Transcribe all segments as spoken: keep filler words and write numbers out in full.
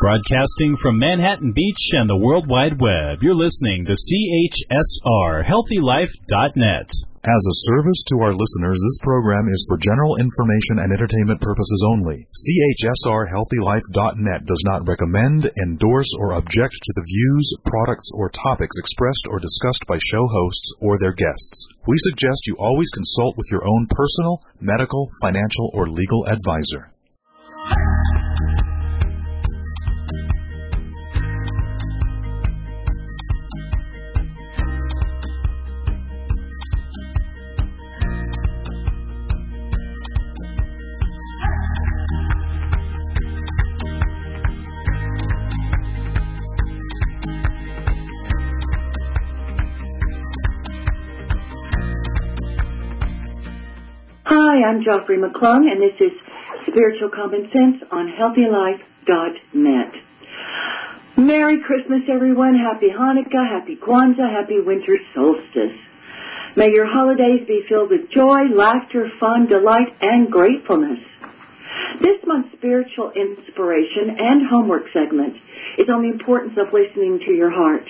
Broadcasting from Manhattan Beach and the World Wide Web, you're listening to C H S R, healthy life dot net. As a service to our listeners, this program is for general information and entertainment purposes only. C H S R healthy life dot net does not recommend, endorse, or object to the views, products, or topics expressed or discussed by show hosts or their guests. We suggest you always consult with your own personal, medical, financial, or legal advisor. Hi, I'm Joffrey McClung, and this is Spiritual Common Sense on healthy life dot net. Merry Christmas, everyone. Happy Hanukkah, Happy Kwanzaa, Happy Winter Solstice. May your holidays be filled with joy, laughter, fun, delight, and gratefulness. This month's spiritual inspiration and homework segment is on the importance of listening to your heart.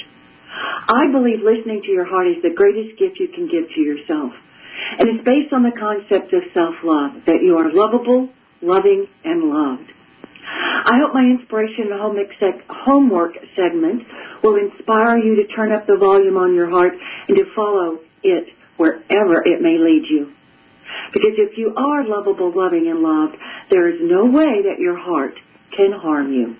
I believe listening to your heart is the greatest gift you can give to yourself. And it's based on the concept of self-love, that you are lovable, loving, and loved. I hope my inspiration and homework segment will inspire you to turn up the volume on your heart and to follow it wherever it may lead you. Because if you are lovable, loving, and loved, there is no way that your heart can harm you.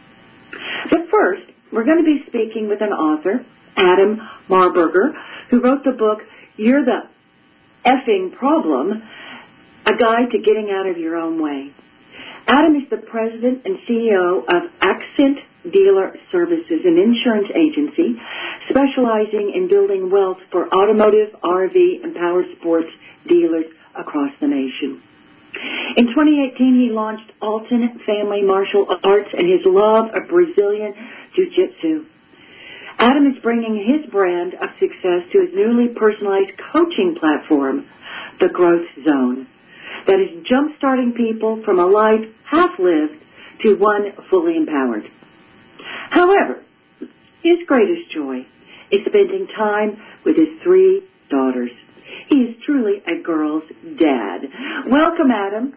But first, we're going to be speaking with an author, Adam Marburger, who wrote the book, You're the Effing Problem, a guide to getting out of your own way. Adam is the president and C E O of Accent Dealer Services, an insurance agency specializing in building wealth for automotive, R V, and power sports dealers across the nation. In twenty eighteen, he launched Alton Family Martial Arts and his love of Brazilian Jiu-Jitsu. Adam is bringing his brand of success to his newly personalized coaching platform, The Growth Zone, that is jump-starting people from a life half-lived to one fully empowered. However, his greatest joy is spending time with his three daughters. He is truly a girl's dad. Welcome, Adam.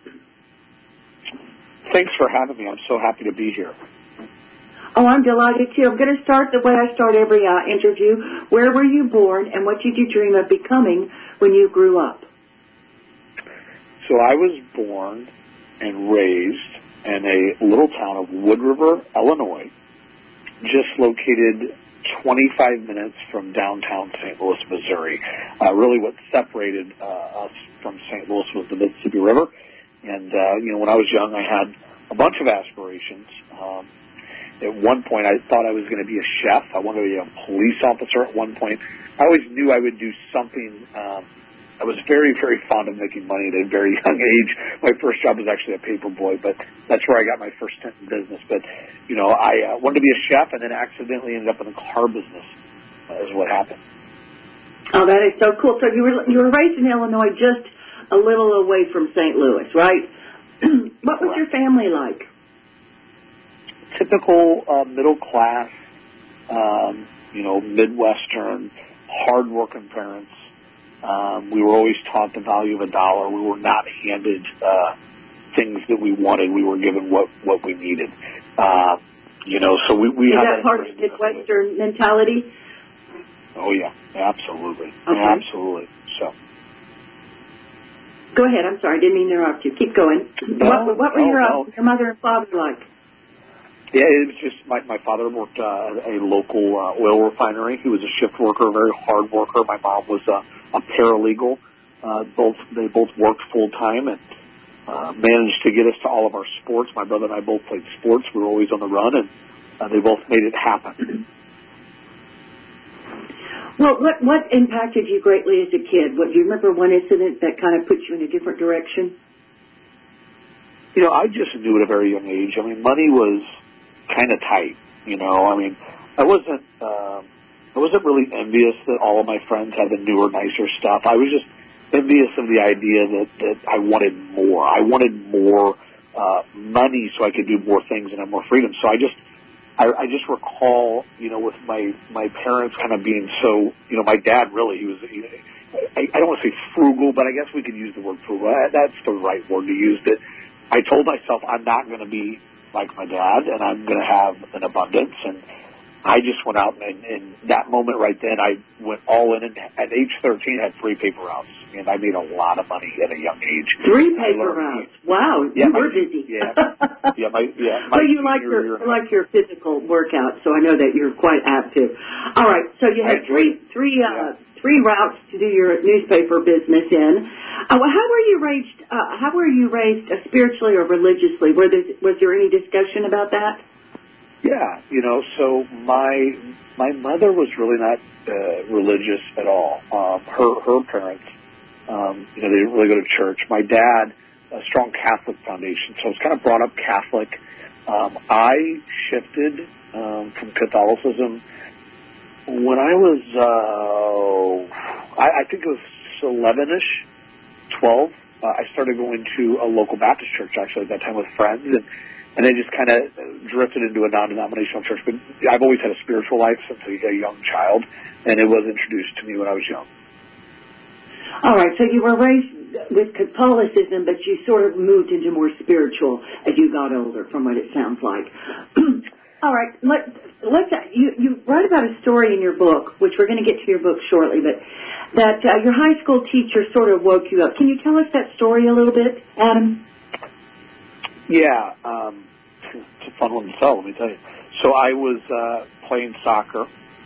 Thanks for having me. I'm so happy to be here. Oh, I'm delighted, too. I'm going to start the way I start every uh, interview. Where were you born, and what did you dream of becoming when you grew up? So I was born and raised in a little town of Wood River, Illinois, just located twenty-five minutes from downtown Saint Louis, Missouri. Uh, really what separated uh, us from Saint Louis was the Mississippi River. And, uh, you know, when I was young, I had a bunch of aspirations. Um, At one point, I thought I was going to be a chef. I wanted to be a police officer at one point. I always knew I would do something. Um, I was very, very fond of making money at a very young age. My first job was actually a paper boy, but that's where I got my first stint in business. But, you know, I uh, wanted to be a chef and then accidentally ended up in the car business uh, is what happened. Oh, that is so cool. So you were, you were raised in Illinois, just a little away from Saint Louis, right? What was your family like? Typical uh, middle class, um, you know, Midwestern, hard-working parents. Um, we were always taught the value of a dollar. We were not handed uh, things that we wanted. We were given what, what we needed. Uh, you know, so we, we Is had that part of Midwestern mentality? Oh, yeah, absolutely. Okay. Absolutely. So. Go ahead. I'm sorry. I didn't mean to interrupt you. Keep going. No, what, what were no, your, no. uh, your mother and father like? Yeah, it was just my, my father worked uh, at a local uh, oil refinery. He was a shift worker, a very hard worker. My mom was a, a paralegal. Uh, both they both worked full time and uh, managed to get us to all of our sports. My brother and I both played sports. We were always on the run, and uh, they both made it happen. Well, what what impacted you greatly as a kid? What do you remember? One incident that kind of put you in a different direction? You know, I just knew at a very young age. I mean, money was kind of tight, you know. I mean, I wasn't, um, I wasn't really envious that all of my friends had the newer, nicer stuff. I was just envious of the idea that, that I wanted more. I wanted more uh, money so I could do more things and have more freedom. So I just, I, I just recall, you know, with my, my parents kind of being so, you know, my dad really, he was, he, I, I don't want to say frugal, but I guess we could use the word frugal. That's the right word to use. That I told myself I'm not going to be like my dad, and I'm going to have an abundance. And I just went out, and in that moment right then, I went all in. And at age thirteen, I had three paper routes, and I made a lot of money at a young age. Three paper routes. Wow, yeah, you my, were busy. Yeah, yeah, my yeah. My well, you like your year, like your physical workout, so I know that you're quite active. All right, so you had three three uh, yeah. three routes to do your newspaper business in. Uh, well, how were you raised? Uh, how were you raised uh, spiritually or religiously? Were there, was there any discussion about that? Yeah, you know, so my my mother was really not uh, religious at all. Um, her her parents, um, you know, they didn't really go to church. My dad, a strong Catholic foundation, so I was kind of brought up Catholic. Um, I shifted um, from Catholicism when I was, uh, I, I think it was eleven-ish, twelve. Uh, I started going to a local Baptist church actually at that time with friends, and. And then just kind of drifted into a non-denominational church. But I've always had a spiritual life since a young child, and it was introduced to me when I was young. All right, so you were raised with Catholicism, but you sort of moved into more spiritual as you got older, from what it sounds like. All right, let, let's. You, you write about a story in your book, which we're going to get to your book shortly, but that uh, your high school teacher sort of woke you up. Can you tell us that story a little bit, Adam? Yeah, um, it's a fun one to tell, let me tell you. So I was uh, playing soccer,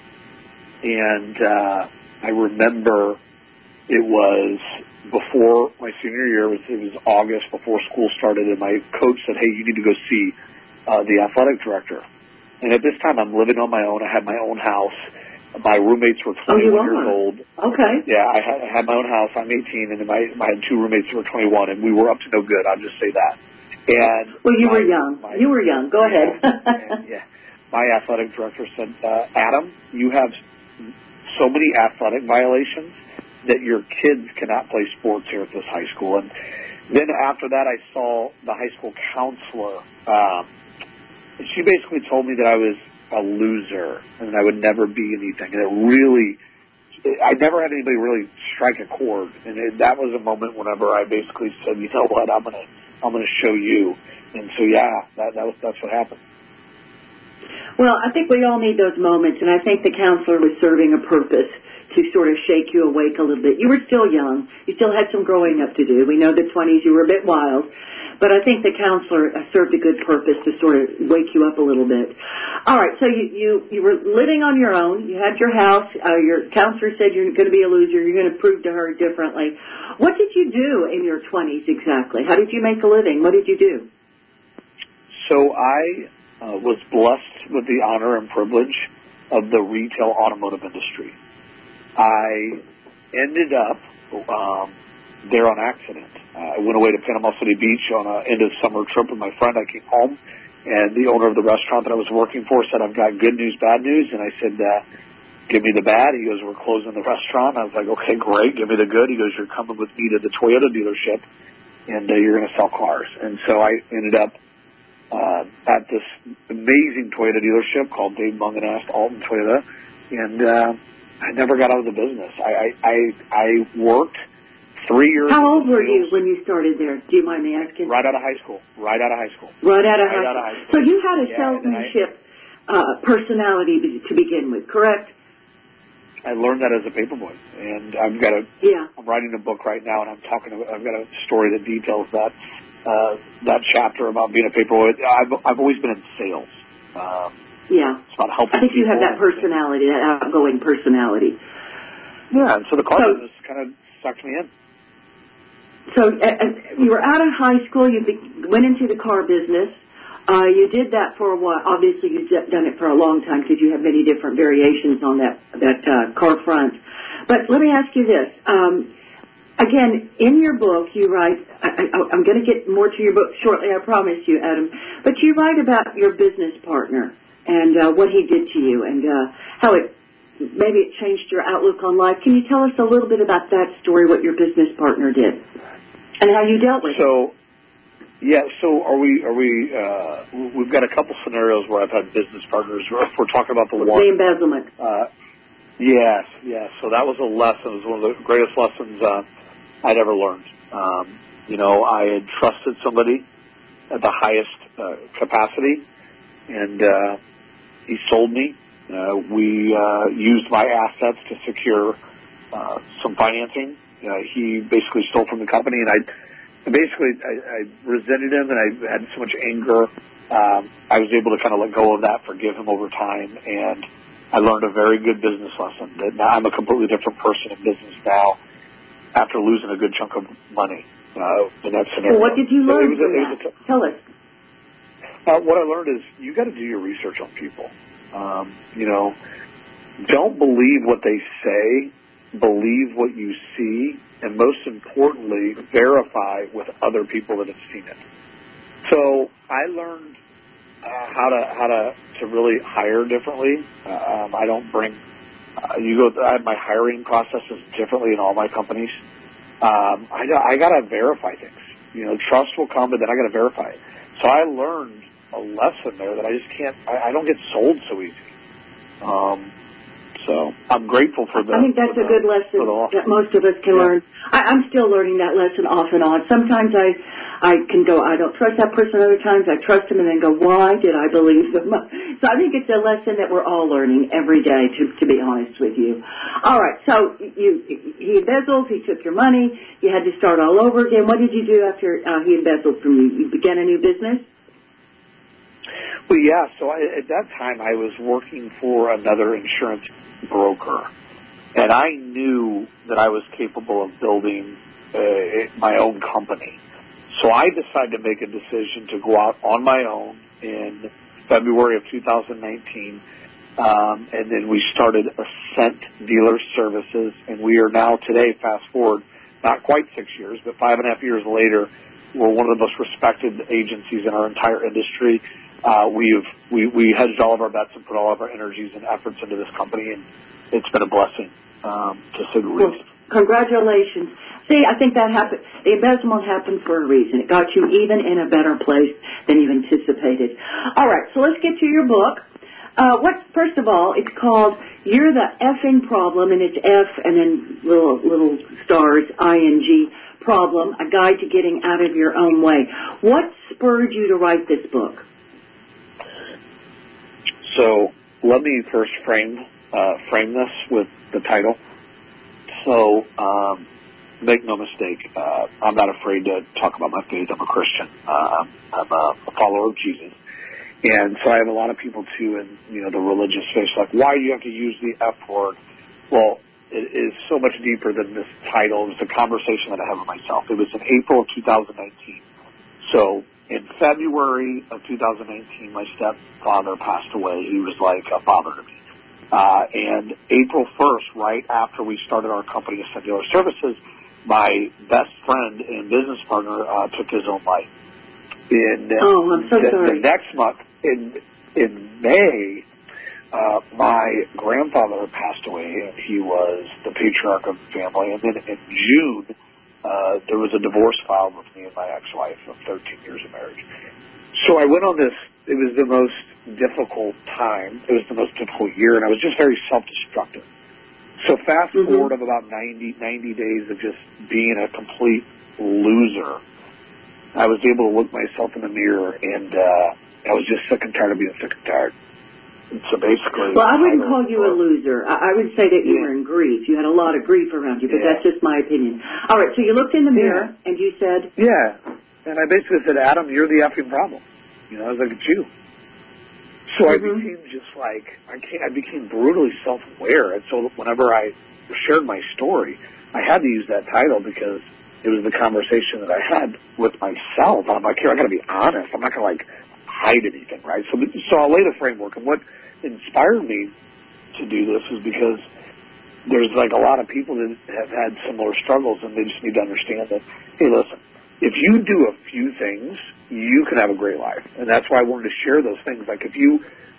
and uh, I remember it was before my senior year. It was, it was August, before school started, and my coach said, hey, you need to go see uh, the athletic director. And at this time, I'm living on my own. I had my own house. My roommates were twenty-one oh, years old. Okay. Yeah, I had, I had my own house. I'm eighteen, and my, I had two roommates who were twenty-one, and we were up to no good. I'll just say that. And well, you my, were young. My, you were young. Go yeah, ahead. and, yeah. My athletic director said, uh, Adam, you have so many athletic violations that your kids cannot play sports here at this high school. And then after that, I saw the high school counselor. Um, and she basically told me that I was a loser and that I would never be anything. And it really, I never had anybody really strike a chord. And it, that was a moment whenever I basically said, you know what, I'm going to I'm going to show you. And so, yeah, that, that was, that's what happened. Well, I think we all need those moments, and I think the counselor was serving a purpose to sort of shake you awake a little bit. You were still young. You still had some growing up to do. We know the twenties you were a bit wild. But I think the counselor served a good purpose to sort of wake you up a little bit. All right, so you, you, you were living on your own. You had your house. Uh, your counselor said you're going to be a loser. You're going to prove to her differently. What did you do in your twenties exactly? How did you make a living? What did you do? So I uh, was blessed with the honor and privilege of the retail automotive industry. I ended up um, there on accident. Uh, I went away to Panama City Beach on an end of summer trip with my friend. I came home, and the owner of the restaurant that I was working for said, I've got good news, bad news. And I said, uh, give me the bad. He goes, we're closing the restaurant. I was like, okay, great. Give me the good. He goes, you're coming with me to the Toyota dealership, and uh, you're going to sell cars. And so I ended up uh, at this amazing Toyota dealership called Dave Mungenast Alton Toyota, and uh, I never got out of the business. I, I, I, I worked three years. How old were you when you started there? Do you mind me asking? Right out of high school. Right out of high school. Right out of, right high, out school. of high school. So you had a yeah, salesmanship uh, personality to begin with, correct? I learned that as a paperboy, and I've got a. Yeah. I'm writing a book right now, and I'm talking. About, I've got a story that details that uh, that chapter about being a paperboy. I've I've always been in sales. Um, yeah. It's about helping. I think you people have that personality, that outgoing personality. Yeah, and so the car so, business kind of sucked me in. So uh, you were out of high school. You be, went into the car business. Uh, you did that for a while. Obviously, you've done it for a long time because you have many different variations on that that uh, car front. But let me ask you this. Um, again, in your book, you write, I, I, I'm going to get more to your book shortly, I promise you, Adam, but you write about your business partner and uh, what he did to you and uh, how it maybe it changed your outlook on life. Can you tell us a little bit about that story, what your business partner did, and how you dealt with so, it? Yeah, so are we, are we, uh, we've got a couple scenarios where I've had business partners, if we're talking about the one. The embezzlement. Uh, yes, yes. So that was a lesson. It was one of the greatest lessons, uh, I'd ever learned. Um, you know, I had trusted somebody at the highest, uh, capacity, and, uh, he sold me. Uh, we, uh, used my assets to secure, uh, some financing. Uh, he basically stole from the company, and I, Basically, I, I resented him, and I had so much anger. Um, I was able to kind of let go of that, forgive him over time, and I learned a very good business lesson. That now I'm a completely different person in business now after losing a good chunk of money uh, in that scenario. Well, what did you learn so from a, that? T- Tell us. Uh, what I learned is you got to do your research on people. Um, you know, don't believe what they say. Believe what you see, and most importantly, verify with other people that have seen it. So I learned uh, how to how to to really hire differently. Uh, um, I don't bring uh, you go. I have my hiring processes differently in all my companies. Um, I I got to verify things. You know, trust will come, but then I got to verify it. So I learned a lesson there that I just can't. I, I don't get sold so easy. Um, So I'm grateful for that. I think that's a good lesson that most of us can yeah. learn. I, I'm still learning that lesson off and on. Sometimes I, I can go, I don't trust that person. Other times I trust him and then go, why did I believe them? So I think it's a lesson that we're all learning every day, to, to be honest with you. All right. So you, he embezzled. He took your money. You had to start all over again. What did you do after uh, he embezzled from you? You began a new business? Well, yeah. So I, at that time I was working for another insurance broker, and I knew that I was capable of building uh, my own company. So I decided to make a decision to go out on my own in February of two thousand nineteen, um, and then we started Ascent Dealer Services, and we are now today, fast forward, not quite six years, but five and a half years later, we're one of the most respected agencies in our entire industry. Uh, we've, we, we hedged all of our bets and put all of our energies and efforts into this company, and it's been a blessing, um, to say the least. Well, congratulations. See, I think that happened. The embezzlement happened for a reason. It got you even in a better place than you anticipated. All right, so let's get to your book. Uh, what, first of all, it's called You're the Effing Problem, and it's F and then little, little stars, I N G, Problem, a guide to getting out of your own way. What spurred you to write this book? So let me first frame uh, frame this with the title. So um, make no mistake, uh, I'm not afraid to talk about my faith. I'm a Christian. Uh, I'm a, a follower of Jesus. And so I have a lot of people, too, in you know the religious space, like, why do you have to use the F word? Well, it is so much deeper than this title. It was a conversation that I had with myself. It was in April of two thousand nineteen. So in February of two thousand nineteen, my stepfather passed away. He was like a father to me. Uh, and April first, right after we started our company, Ascent Dealer Services, my best friend and business partner uh, took his own life. In, oh, I'm so the, sorry. The next month, in in May, uh, my grandfather passed away, and he was the patriarch of the family. And then in June, Uh, there was a divorce filed with me and my ex-wife of thirteen years of marriage. So I went on this, it was the most difficult time, it was the most difficult year, and I was just very self-destructive. So fast mm-hmm. forward of about ninety, ninety days of just being a complete loser, I was able to look myself in the mirror, and uh, I was just sick and tired of being sick and tired. So basically, well, I wouldn't call you a loser. I would say that you yeah. were in grief. You had a lot of grief around you, but yeah. that's just my opinion. All right, so you looked in the mirror yeah. and you said, "Yeah," and I basically said, "Adam, you're the effing problem." You know, I was like, "It's you." So mm-hmm. I became just like I can't. I became brutally self-aware, and so whenever I shared my story, I had to use that title because it was the conversation that I had with myself. I'm like, here, I got to be honest. I'm not going to like hide anything, right? So, so I'll lay the framework. And what inspired me to do this is because there's like a lot of people that have had similar struggles, and they just need to understand that, hey, listen, if you do a few things, you can have a great life. And that's why I wanted to share those things. Like if you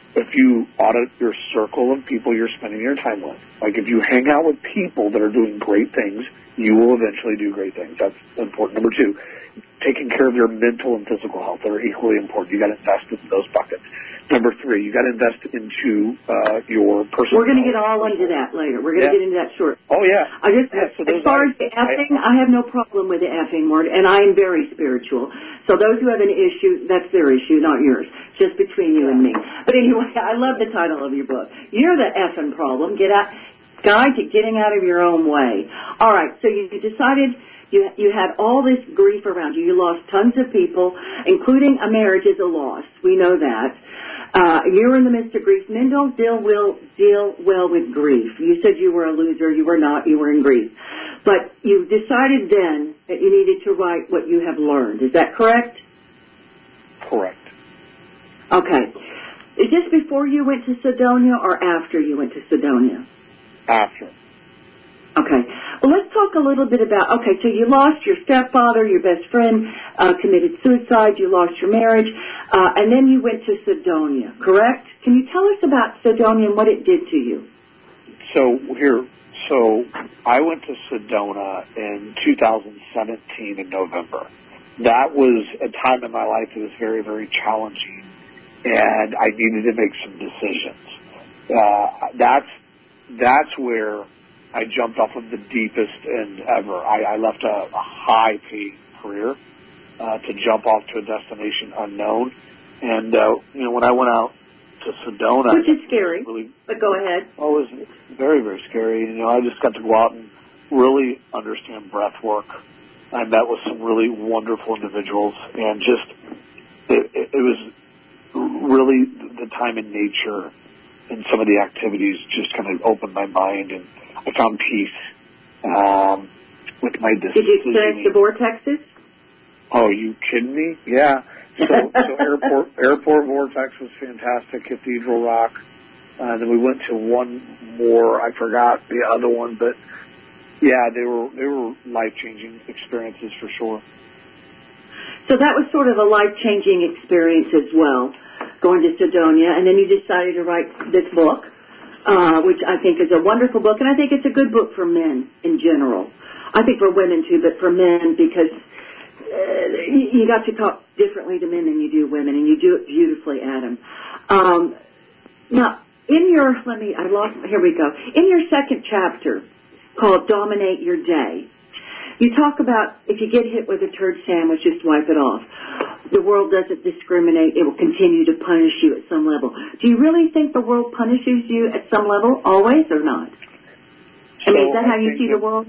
if you audit your circle of people you're spending your time with, like if you hang out with people that are doing great things, you will eventually do great things. That's important. Number two, taking care of your mental and physical health that are equally important. You got to invest in those buckets. Number three, you got to invest into uh, your personal. We're going to get all into that later. We're going to yeah. get into that short. Oh yeah. I just, yeah, so as far are, as the effing, I, I have no problem with the effing word, and I am very spiritual. So those who have an issue, that's their issue, not yours. Just between you and me. But anyway, I love the title of your book. You're the effing problem. Get out, Guide to Getting Out of Your Own Way. All right. So you decided. You you had all this grief around you. You lost tons of people, including a marriage is a loss. We know that. Uh, you're in the midst of grief. Men don't deal will deal well with grief. You said you were a loser. You were not. You were in grief. But you decided then that you needed to write what you have learned. Is that correct? Correct. Okay. Is this before you went to Cydonia or after you went to Cydonia? After. Okay. Well, let's talk a little bit about, okay, so you lost your stepfather, your best friend uh, committed suicide, you lost your marriage, uh, and then you went to Cydonia, correct? Can you tell us about Cydonia and what it did to you? So here, so I went to Sedona in two thousand seventeen in November. That was a time in my life that was very, very challenging, and I needed to make some decisions. Uh, that's that's where I jumped off of the deepest end ever. I, I left a, a high-paid career uh, to jump off to a destination unknown. And, uh, you know, when I went out to Sedona... Which is scary, really, but go ahead. Oh, it was very, very scary. You know, I just got to go out and really understand breath work. I met with some really wonderful individuals, and just, it, it, it was really the time in nature and some of the activities just kind of opened my mind, and I found peace um, with my decision. Did you experience the vortexes? Oh, are you kidding me? Yeah. So, so airport airport vortex was fantastic. Cathedral Rock. Uh, then we went to one more. I forgot the other one, but yeah, they were they were life changing experiences for sure. So that was sort of a life changing experience as well, going to Cydonia, and then you decided to write this book. Uh, which I think is a wonderful book, and I think it's a good book for men in general. I think for women too, but for men because uh, you, you got to talk differently to men than you do women, and you do it beautifully, Adam. Um, now, in your, let me, I lost, here we go. In your second chapter called Dominate Your Day, you talk about if you get hit with a turd sandwich, just wipe it off. The world doesn't discriminate. It will continue to punish you at some level. Do you really think the world punishes you at some level, always, or not? I mean, is that how you see the world?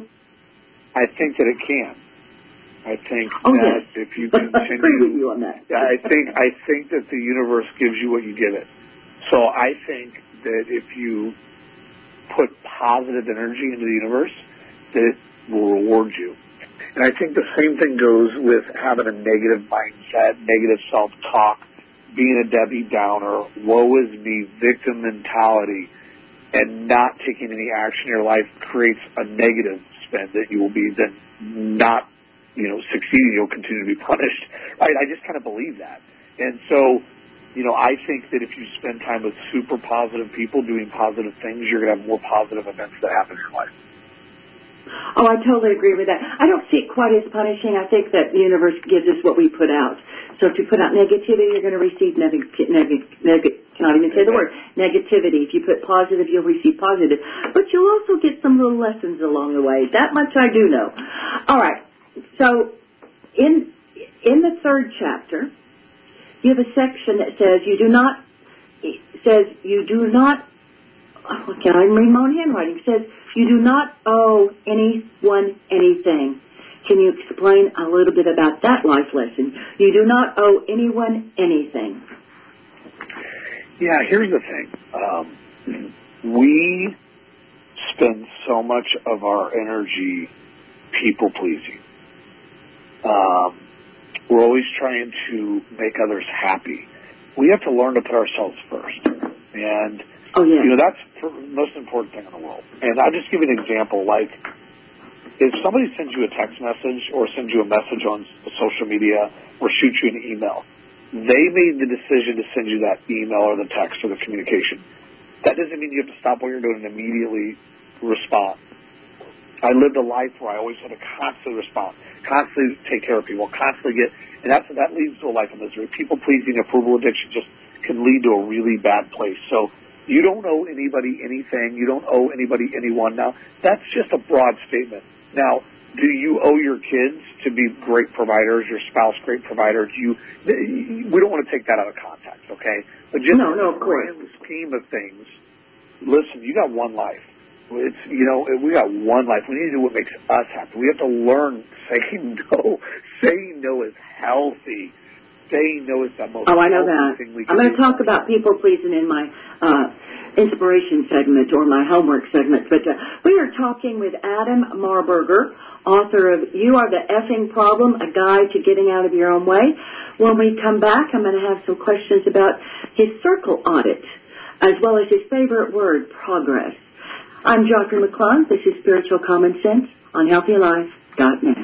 I think that it can. I think oh, that yes. if you continue... I agree with you on that. I think, I think that the universe gives you what you give it. So I think that if you put positive energy into the universe, that it will reward you. And I think the same thing goes with having a negative mindset, negative self-talk, being a Debbie Downer, woe is me, victim mentality, and not taking any action in your life creates a negative spin that you will be then not, you know, succeeding. You'll continue to be punished. Right? I just kind of believe that. And so, you know, I think that if you spend time with super positive people doing positive things, you're going to have more positive events that happen in your life. Oh, I totally agree with that. I don't see it quite as punishing. I think that the universe gives us what we put out. So if you put out negativity, you're going to receive negative, neg- neg- cannot even say the word, negativity. If you put positive, you'll receive positive. But you'll also get some little lessons along the way. That much I do know. All right. So in in the third chapter, you have a section that says you do not, says you do not, oh, can I read my own handwriting? It says, you do not owe anyone anything. Can you explain a little bit about that life lesson? You do not owe anyone anything. Yeah, here's the thing. Um, we spend so much of our energy people-pleasing. Um, we're always trying to make others happy. We have to learn to put ourselves first. And Oh, yeah. You know, that's the most important thing in the world. And I'll just give you an example. Like, if somebody sends you a text message or sends you a message on social media or shoots you an email, They made the decision to send you that email or the text or the communication. That doesn't mean you have to stop what you're doing and immediately respond. I lived a life where I always had to constantly respond, constantly take care of people, constantly get, and that's, that leads to a life of misery. People-pleasing, approval addiction just can lead to a really bad place. So you don't owe anybody anything. You don't owe anybody anyone. Now, that's just a broad statement. Now, do you owe your kids to be great providers, your spouse great providers? You, we don't want to take that out of context, okay? But just no, no, in the grand scheme of things, listen, you got one life. It's, you know, we got one life. We need to do what makes us happy. We have to learn saying no. Saying no is healthy. Saying no is the most oh, I know that. thing we can I'm going to do. talk about people pleasing in my uh, inspiration segment or my homework segment. But uh, we are talking with Adam Marburger, author of You Are the Effing Problem, A Guide to Getting Out of Your Own Way. When we come back, I'm going to have some questions about his circle audit, as well as his favorite word, progress. I'm Joffrey McClung. This is Spiritual Common Sense on healthy life dot net.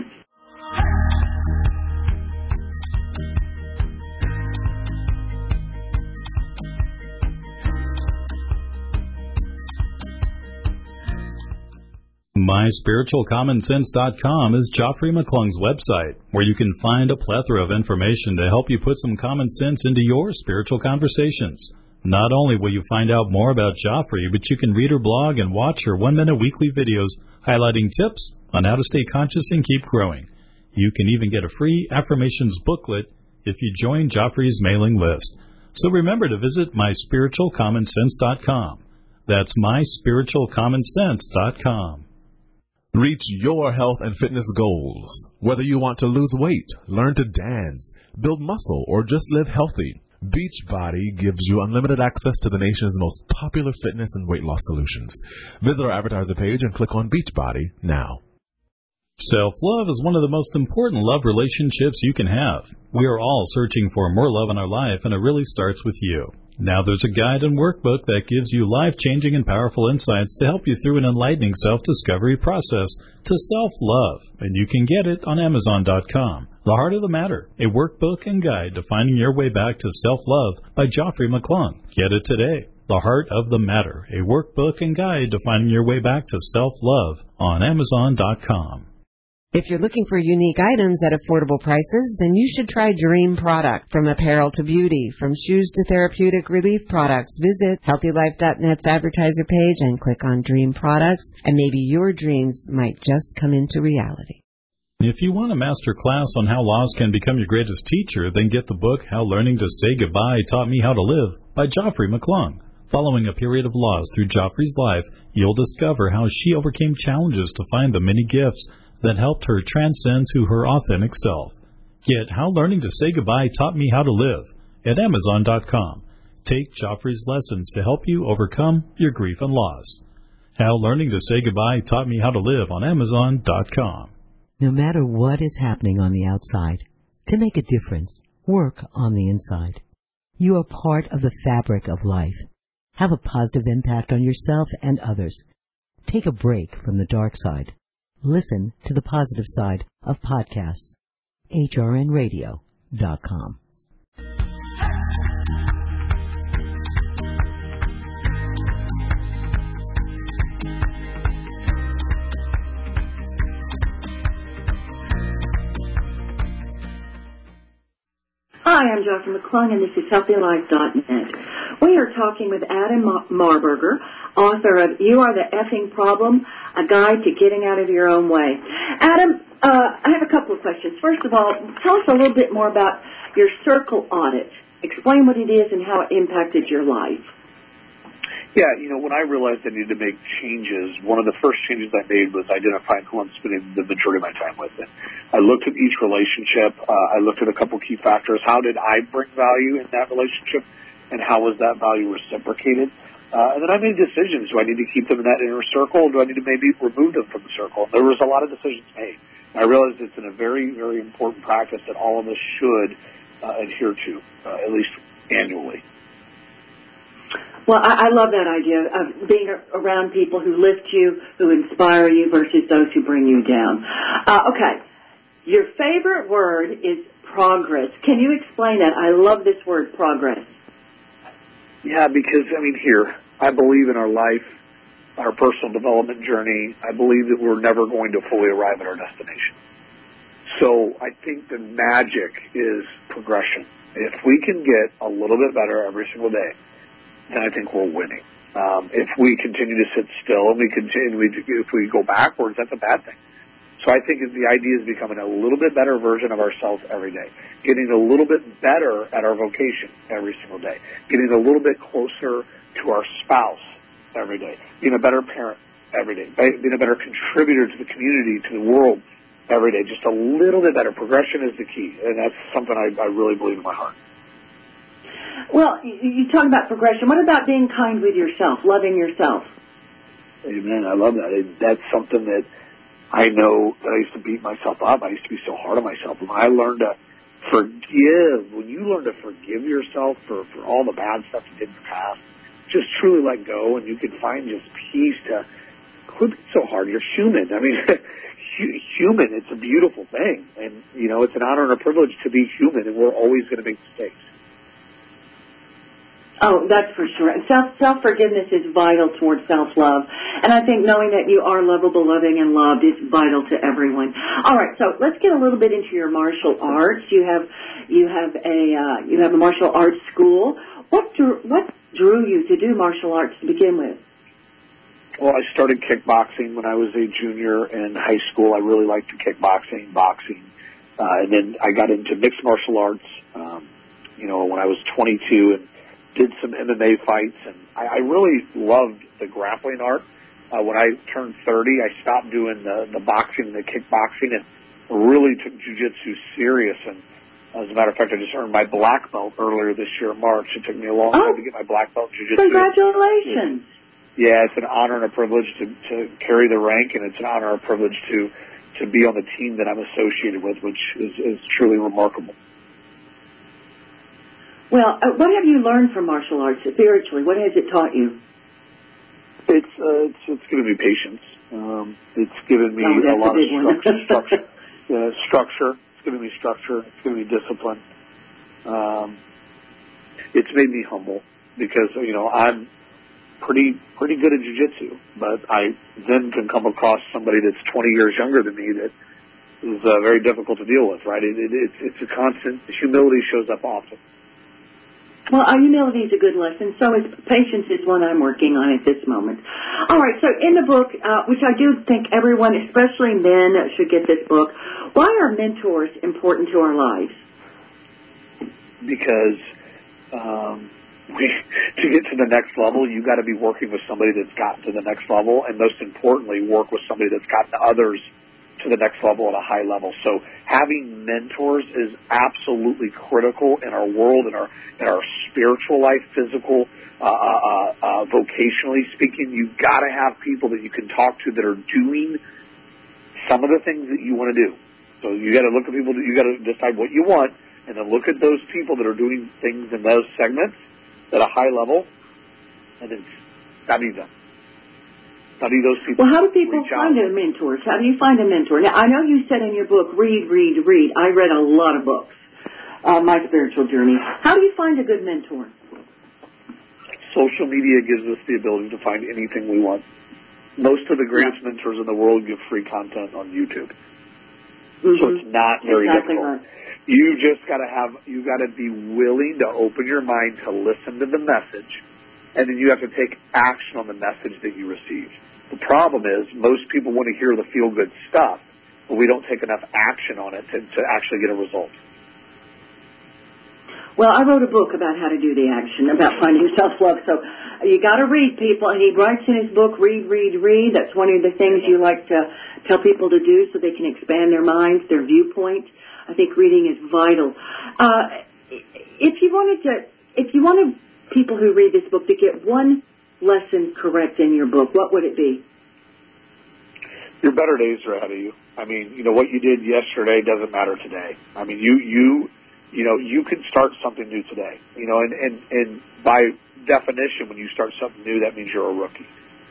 my spiritual common sense dot com is Joffrey McClung's website, where you can find a plethora of information to help you put some common sense into your spiritual conversations. Not only will you find out more about Joffrey, but you can read her blog and watch her one-minute weekly videos highlighting tips on how to stay conscious and keep growing. You can even get a free affirmations booklet if you join Joffrey's mailing list. So remember to visit my spiritual common sense dot com. That's my spiritual common sense dot com. Reach your health and fitness goals. Whether you want to lose weight, learn to dance, build muscle, or just live healthy, Beachbody gives you unlimited access to the nation's most popular fitness and weight loss solutions. Visit our advertiser page and click on Beachbody now. Self-love is one of the most important love relationships you can have. We are all searching for more love in our life, and it really starts with you. Now there's a guide and workbook that gives you life-changing and powerful insights to help you through an enlightening self-discovery process to self-love, and you can get it on amazon dot com. The Heart of the Matter, a workbook and guide to finding your way back to self-love by Joffrey McClung. Get it today. The Heart of the Matter, a workbook and guide to finding your way back to self-love on amazon dot com. If you're looking for unique items at affordable prices, then you should try Dream Product. From apparel to beauty, from shoes to therapeutic relief products, visit healthy life dot net's advertiser page and click on Dream Products, and maybe your dreams might just come into reality. If you want a master class on how loss can become your greatest teacher, then get the book How Learning to Say Goodbye Taught Me How to Live by Joffrey McClung. Following a period of loss through Joffrey's life, you'll discover how she overcame challenges to find the many gifts that helped her transcend to her authentic self. Get How Learning to Say Goodbye Taught Me How to Live at amazon dot com. Take Joffrey's lessons to help you overcome your grief and loss. How Learning to Say Goodbye Taught Me How to Live on amazon dot com. No matter what is happening on the outside, to make a difference, work on the inside. You are part of the fabric of life. Have a positive impact on yourself and others. Take a break from the dark side. Listen to the positive side of podcasts. H R N radio dot com. Hi, I'm Joffrey McClung, and this is healthy life dot net. We are talking with Adam Marburger, author of You Are the Effing Problem, A Guide to Getting Out of Your Own Way. Adam, uh, I have a couple of questions. First of all, tell us a little bit more about your circle audit. Explain what it is and how it impacted your life. Yeah, you know, when I realized I needed to make changes, one of the first changes I made was identifying who I'm spending the majority of my time with. And I looked at each relationship. Uh, I looked at a couple key factors. How did I bring value in that relationship, and how was that value reciprocated? Uh, and then I made decisions. Do I need to keep them in that inner circle, or do I need to maybe remove them from the circle? There was a lot of decisions made. I realized it's in a very, very important practice that all of us should uh, adhere to, uh, at least annually. Well, I, I love that idea of being around people who lift you, who inspire you, versus those who bring you down. Uh, okay. Your favorite word is progress. Can you explain that? I love this word, progress. Yeah, because, I mean, here, I believe in our life, our personal development journey. I believe that we're never going to fully arrive at our destination. So I think the magic is progression. If we can get a little bit better every single day, then I think we're winning. Um, if we continue to sit still and we continue, if we go backwards, that's a bad thing. So I think the idea is becoming a little bit better version of ourselves every day, getting a little bit better at our vocation every single day, getting a little bit closer to our spouse every day, being a better parent every day, being a better contributor to the community, to the world every day, just a little bit better. Progression is the key, and that's something I, I really believe in my heart. Well, you, you talk about progression. What about being kind with yourself, loving yourself? Amen. I love that. It, that's something that I know that I used to beat myself up. I used to be so hard on myself. When I learned to forgive, when you learn to forgive yourself for, for all the bad stuff you did in the past, just truly let go, and you can find just peace to quit being so hard. You're human. I mean, human, it's a beautiful thing. And, you know, it's an honor and a privilege to be human, and we're always going to make mistakes. Oh, that's for sure. Self, self-forgiveness is vital towards self-love. And I think knowing that you are lovable, loving, and loved is vital to everyone. All right, so let's get a little bit into your martial arts. You have, you have a, uh, you have a martial arts school. What drew, what drew you to do martial arts to begin with? Well, I started kickboxing when I was a junior in high school. I really liked the kickboxing, boxing. Uh, and then I got into mixed martial arts, um, you know, when I was twenty-two, and did some M M A fights, and I, I really loved the grappling art. Uh, when I turned thirty, I stopped doing the, the boxing and the kickboxing and really took jiu-jitsu serious. And as a matter of fact, I just earned my black belt earlier this year in March. It took me a long oh, time to get my black belt in jiu-jitsu. Congratulations. Yeah, it's an honor and a privilege to, to carry the rank, and it's an honor and a privilege to, to be on the team that I'm associated with, which is, is truly remarkable. Well, uh, what have you learned from martial arts spiritually? What has it taught you? It's uh, it's, it's given me patience. Um, it's given me oh, a lot a of structure. structure. Uh, structure. It's given me structure. It's given me discipline. Um, it's made me humble because you know I'm pretty pretty good at jiu-jitsu, but I then can come across somebody that's twenty years younger than me that is uh, very difficult to deal with. Right? It, it, it's it's a constant. Humility shows up often. Well, our humility is a good lesson. So is patience is one I'm working on at this moment. All right. So in the book, uh, which I do think everyone, especially men, should get this book. Why are mentors important to our lives? Because um, we, to get to the next level, you got to be working with somebody that's gotten to the next level, and most importantly, work with somebody that's gotten others to the next level at a high level. So having mentors is absolutely critical in our world, in our in our spiritual life, physical, uh, uh, uh, vocationally speaking. You've got to have people that you can talk to that are doing some of the things that you want to do. So you got to look at people that you got to decide what you want, and then look at those people that are doing things in those segments at a high level, and then study them. Study those people. Well, how do people find a mentor? How do you find a mentor? Now, I know you said in your book, read, read, read. I read a lot of books, uh, My Spiritual Journey. How do you find a good mentor? Social media gives us the ability to find anything we want. Most of the greatest yeah. mentors in the world give free content on YouTube. Mm-hmm. So it's not very exactly difficult. Right. You just got to have, you got to be willing to open your mind to listen to the message, and then you have to take action on the message that you receive. The problem is most people want to hear the feel-good stuff, but we don't take enough action on it to, to actually get a result. Well, I wrote a book about how to do the action, about finding self-love. So you got to read, people. And he writes in his book, read, read, read. That's one of the things you like to tell people to do so they can expand their minds, their viewpoint. I think reading is vital. Uh, if you wanted to, if you wanted people who read this book to get one lesson correct in your book, what would it be? Your better days are ahead of you. I mean, you know, what you did yesterday doesn't matter today. I mean, you, you, you know, you can start something new today. You know, and, and, and by definition, when you start something new, that means you're a rookie.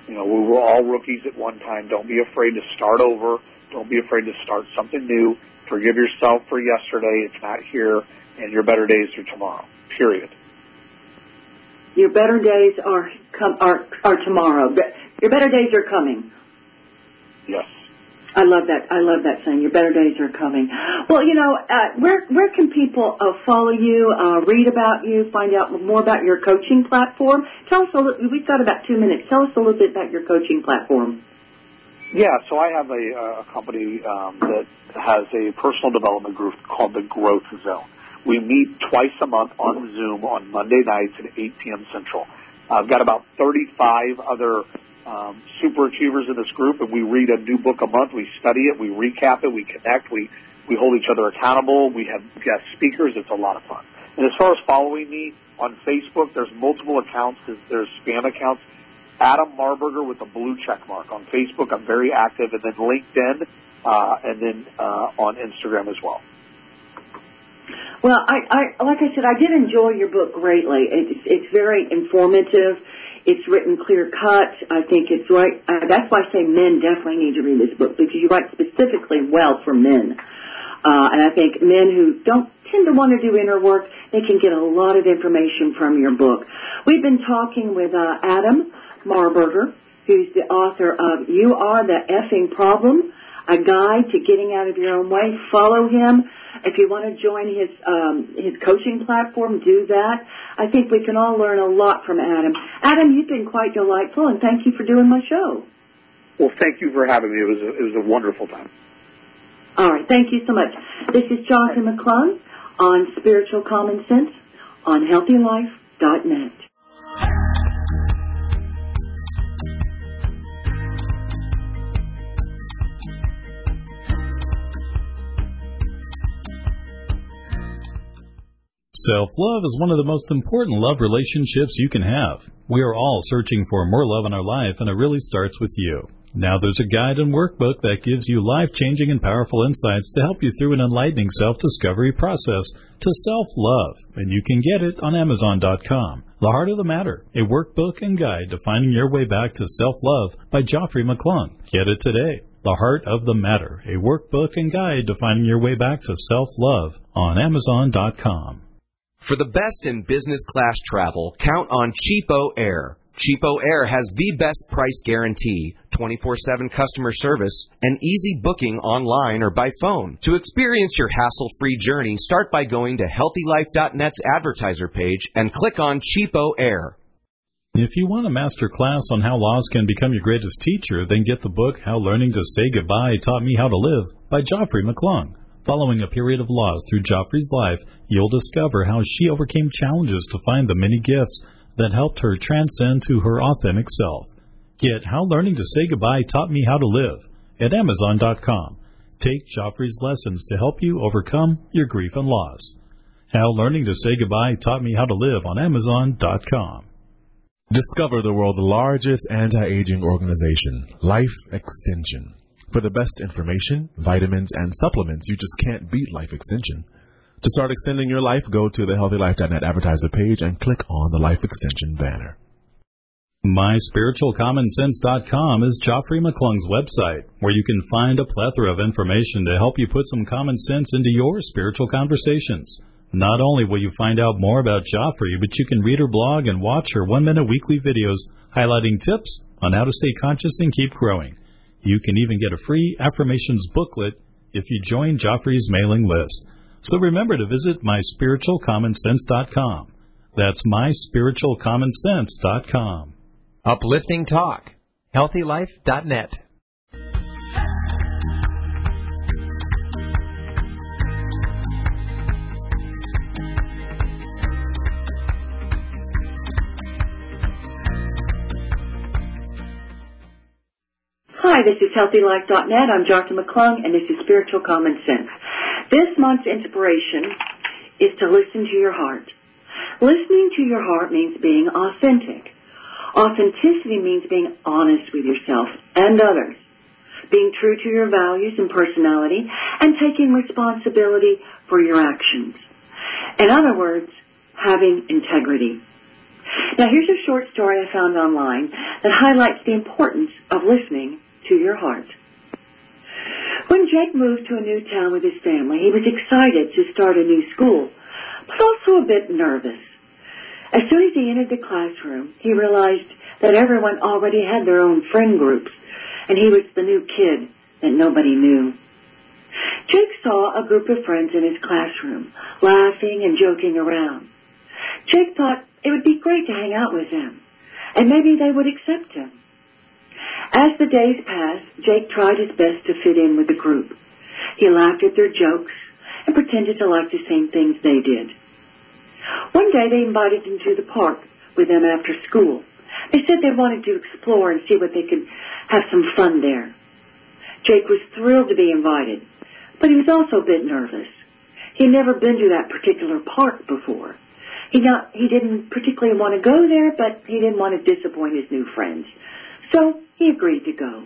You know, we were all rookies at one time. Don't be afraid to start over. Don't be afraid to start something new. Forgive yourself for yesterday. It's not here, and your better days are tomorrow, period. Your better days are com- are are tomorrow. Your better days are coming. Yes. I love that. I love that saying. Your better days are coming. Well, you know, uh, where where can people uh, follow you, uh, read about you, find out more about your coaching platform? Tell us a little. We've got about two minutes. Tell us a little bit about your coaching platform. Yeah, so I have a, a company um, that has a personal development group called the Growth Zone. We meet twice a month on Zoom on Monday nights at eight p.m. Central. I've got about thirty-five other um, super achievers in this group, and we read a new book a month. We study it, we recap it, we connect, we, we hold each other accountable. We have guest speakers. It's a lot of fun. And as far as following me on Facebook, there's multiple accounts. There's spam accounts. Adam Marburger with a blue check mark. On Facebook, I'm very active, and then LinkedIn, uh, and then uh, on Instagram as well. Well, I, I, like I said, I did enjoy your book greatly. It's, it's very informative. It's written clear cut. I think it's right. Uh, that's why I say men definitely need to read this book, because you write specifically well for men. Uh, and I think men who don't tend to want to do inner work, they can get a lot of information from your book. We've been talking with uh, Adam Marburger, who's the author of You Are the Effing Problem, a guide to getting out of your own way. Follow him. If you want to join his um, his coaching platform, do that. I think we can all learn a lot from Adam. Adam, you've been quite delightful, and thank you for doing my show. Well, thank you for having me. It was a, it was a wonderful time. All right, thank you so much. This is Jonathan McClung on Spiritual Common Sense on healthy life dot net. Self-love is one of the most important love relationships you can have. We are all searching for more love in our life, and it really starts with you. Now there's a guide and workbook that gives you life-changing and powerful insights to help you through an enlightening self-discovery process to self-love, and you can get it on Amazon dot com. The Heart of the Matter, a workbook and guide to finding your way back to self-love by Geoffrey McClung. Get it today. The Heart of the Matter, a workbook and guide to finding your way back to self-love on Amazon dot com. For the best in business class travel, count on Cheapo Air. Cheapo Air has the best price guarantee, twenty-four seven customer service, and easy booking online or by phone. To experience your hassle-free journey, start by going to healthy life dot net's advertiser page and click on Cheapo Air. If you want a master class on how loss can become your greatest teacher, then get the book How Learning to Say Goodbye Taught Me How to Live by Geoffrey McClung. Following a period of loss through Geoffrey's life, you'll discover how she overcame challenges to find the many gifts that helped her transcend to her authentic self. Get How Learning to Say Goodbye Taught Me How to Live at Amazon dot com. Take Geoffrey's lessons to help you overcome your grief and loss. How Learning to Say Goodbye Taught Me How to Live on Amazon dot com. Discover the world's largest anti-aging organization, Life Extension. For the best information, vitamins, and supplements, you just can't beat Life Extension. To start extending your life, go to the healthy life dot net advertiser page and click on the Life Extension banner. my spiritual common sense dot com is Geoffrey McClung's website, where you can find a plethora of information to help you put some common sense into your spiritual conversations. Not only will you find out more about Geoffrey, but you can read her blog and watch her one-minute weekly videos highlighting tips on how to stay conscious and keep growing. You can even get a free affirmations booklet if you join Geoffrey's mailing list. So remember to visit my spiritual common sense dot com. That's my spiritual common sense dot com. Uplifting Talk. healthy life dot net. Hi, this is healthy life dot net. I'm Jonathan McClung, and this is Spiritual Common Sense. This month's inspiration is to listen to your heart. Listening to your heart means being authentic. Authenticity means being honest with yourself and others, being true to your values and personality, and taking responsibility for your actions. In other words, having integrity. Now, here's a short story I found online that highlights the importance of listening to your heart. When Jake moved to a new town with his family, he was excited to start a new school, but also a bit nervous. As soon as he entered the classroom, he realized that everyone already had their own friend groups, and he was the new kid that nobody knew. Jake saw a group of friends in his classroom, laughing and joking around. Jake thought it would be great to hang out with them, and maybe they would accept him. As the days passed, Jake tried his best to fit in with the group. He laughed at their jokes and pretended to like the same things they did. One day they invited him to the park with them after school. They said they wanted to explore and see what they could have some fun there. Jake was thrilled to be invited, but he was also a bit nervous. He'd never been to that particular park before. He not he didn't particularly want to go there, but he didn't want to disappoint his new friends. So he agreed to go.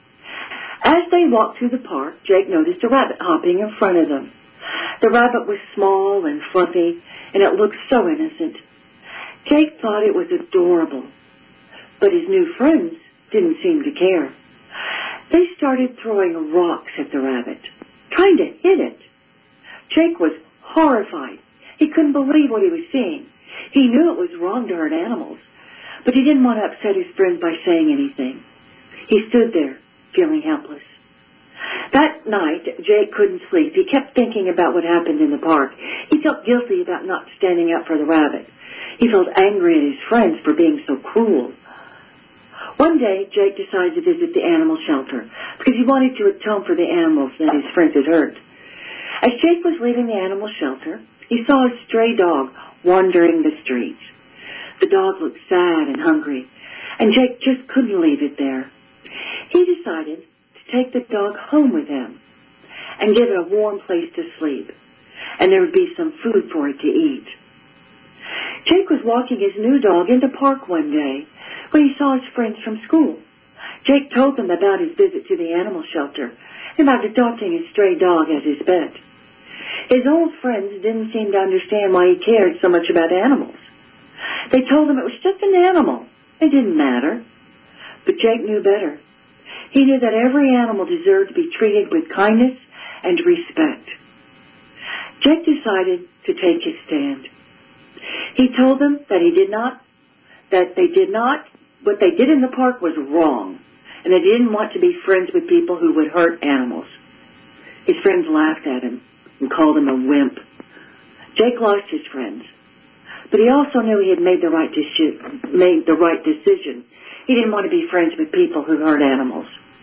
As they walked through the park, Jake noticed a rabbit hopping in front of them. The rabbit was small and fluffy, and it looked so innocent. Jake thought it was adorable, but his new friends didn't seem to care. They started throwing rocks at the rabbit, trying to hit it. Jake was horrified. He couldn't believe what he was seeing. He knew it was wrong to hurt animals, but he didn't want to upset his friends by saying anything. He stood there, feeling helpless. That night, Jake couldn't sleep. He kept thinking about what happened in the park. He felt guilty about not standing up for the rabbit. He felt angry at his friends for being so cruel. One day, Jake decided to visit the animal shelter because he wanted to atone for the animals that his friends had hurt. As Jake was leaving the animal shelter, he saw a stray dog wandering the streets. The dog looked sad and hungry, and Jake just couldn't leave it there. He decided to take the dog home with him and give it a warm place to sleep, and there would be some food for it to eat. Jake was walking his new dog in the park one day when he saw his friends from school. Jake told them about his visit to the animal shelter and about adopting his stray dog as his pet. His old friends didn't seem to understand why he cared so much about animals. They told him it was just an animal. It didn't matter. But Jake knew better. He knew that every animal deserved to be treated with kindness and respect. Jake decided to take his stand. He told them that he did not, that they did not, what they did in the park was wrong, and they didn't want to be friends with people who would hurt animals. His friends laughed at him and called him a wimp. Jake lost his friends, but he also knew he had made the right decision. Made the right decision. He didn't want to be friends with people who hurt animals.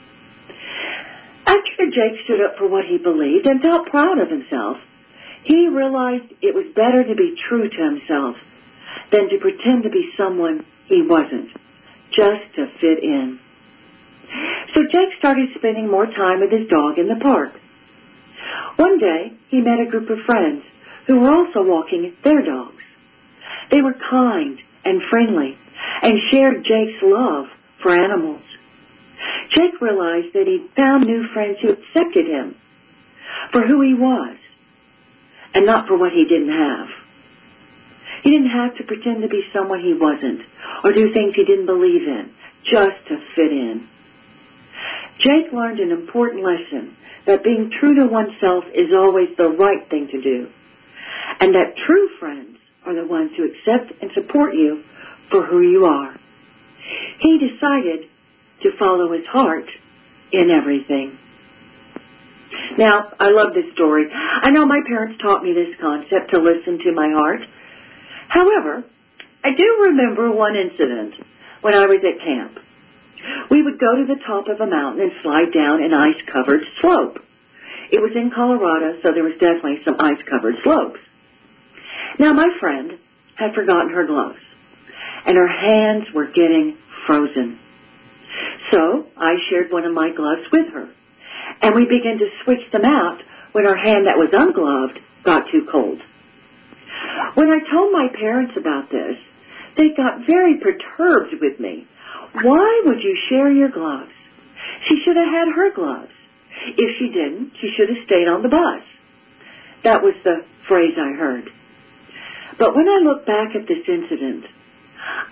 After Jake stood up for what he believed and felt proud of himself, he realized it was better to be true to himself than to pretend to be someone he wasn't, just to fit in. So Jake started spending more time with his dog in the park. One day, he met a group of friends who were also walking their dogs. They were kind and friendly and shared Jake's love for animals. Jake realized that he'd found new friends who accepted him for who he was and not for what he didn't have. He didn't have to pretend to be someone he wasn't or do things he didn't believe in just to fit in. Jake learned an important lesson that being true to oneself is always the right thing to do, and that true friends are the ones who accept and support you for who you are. He decided to follow his heart in everything. Now, I love this story. I know my parents taught me this concept to listen to my heart. However, I do remember one incident when I was at camp. We would go to the top of a mountain and slide down an ice-covered slope. It was in Colorado, so there was definitely some ice-covered slopes. Now, my friend had forgotten her gloves, and her hands were getting frozen. So I shared one of my gloves with her, and we began to switch them out when her hand that was ungloved got too cold. When I told my parents about this, they got very perturbed with me. Why would you share your gloves? She should have had her gloves. If she didn't, she should have stayed on the bus. That was the phrase I heard. But when I look back at this incident,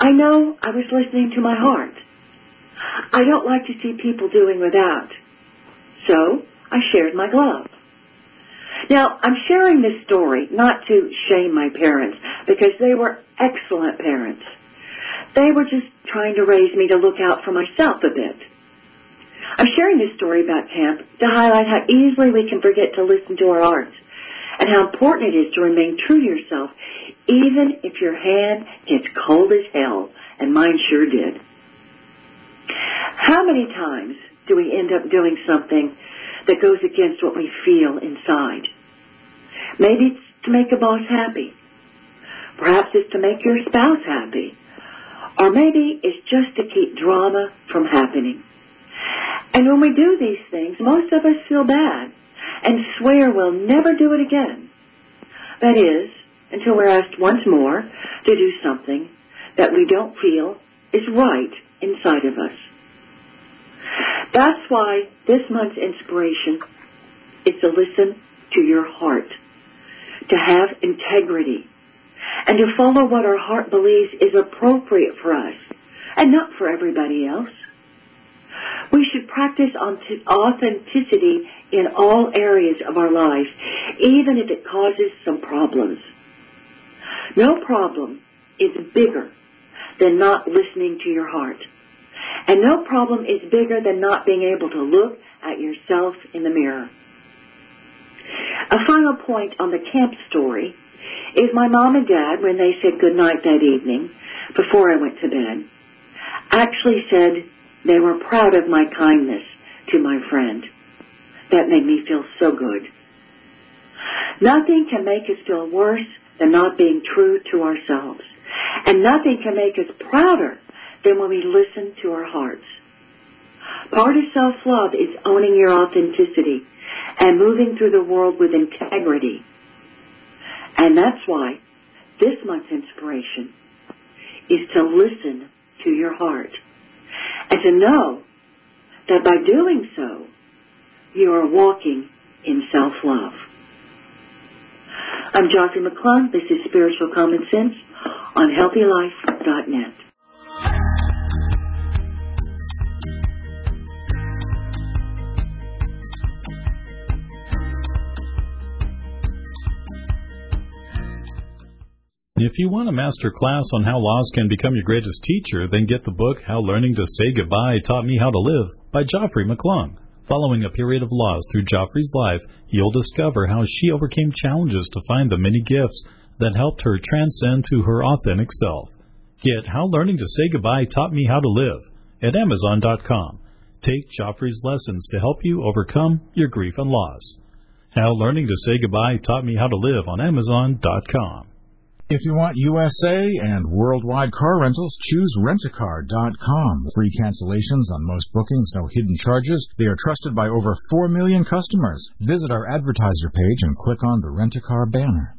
I know I was listening to my heart. I don't like to see people doing without. So I shared my glove. Now, I'm sharing this story not to shame my parents, because they were excellent parents. They were just trying to raise me to look out for myself a bit. I'm sharing this story about camp to highlight how easily we can forget to listen to our hearts, and how important it is to remain true to yourself, even if your hand gets cold as hell, and mine sure did. How many times do we end up doing something that goes against what we feel inside? Maybe it's to make a boss happy. Perhaps it's to make your spouse happy. Or maybe it's just to keep drama from happening. And when we do these things, most of us feel bad and swear we'll never do it again. That is, until we're asked once more to do something that we don't feel is right inside of us. That's why this month's inspiration is to listen to your heart, to have integrity, and to follow what our heart believes is appropriate for us and not for everybody else. We should practice authenticity in all areas of our lives, even if it causes some problems. No problem is bigger than not listening to your heart. And no problem is bigger than not being able to look at yourself in the mirror. A final point on the camp story is my mom and dad, when they said goodnight that evening, before I went to bed, actually said they were proud of my kindness to my friend. That made me feel so good. Nothing can make us feel worse than not being true to ourselves. And nothing can make us prouder than when we listen to our hearts. Part of self-love is owning your authenticity and moving through the world with integrity. And that's why this month's inspiration is to listen to your heart and to know that by doing so, you are walking in self-love. I'm Joffrey McClung. This is Spiritual Common Sense on healthy life dot net. If you want a master class on how loss can become your greatest teacher, then get the book How Learning to Say Goodbye Taught Me How to Live by Joffrey McClung. Following a period of loss through Joffrey's life, you'll discover how she overcame challenges to find the many gifts that helped her transcend to her authentic self. Get How Learning to Say Goodbye Taught Me How to Live at Amazon dot com. Take Joffrey's lessons to help you overcome your grief and loss. How Learning to Say Goodbye Taught Me How to Live on Amazon dot com. If you want U S A and worldwide car rentals, choose rent a car dot com. Free cancellations on most bookings, no hidden charges. They are trusted by over four million customers. Visit our advertiser page and click on the Rent-A-Car banner.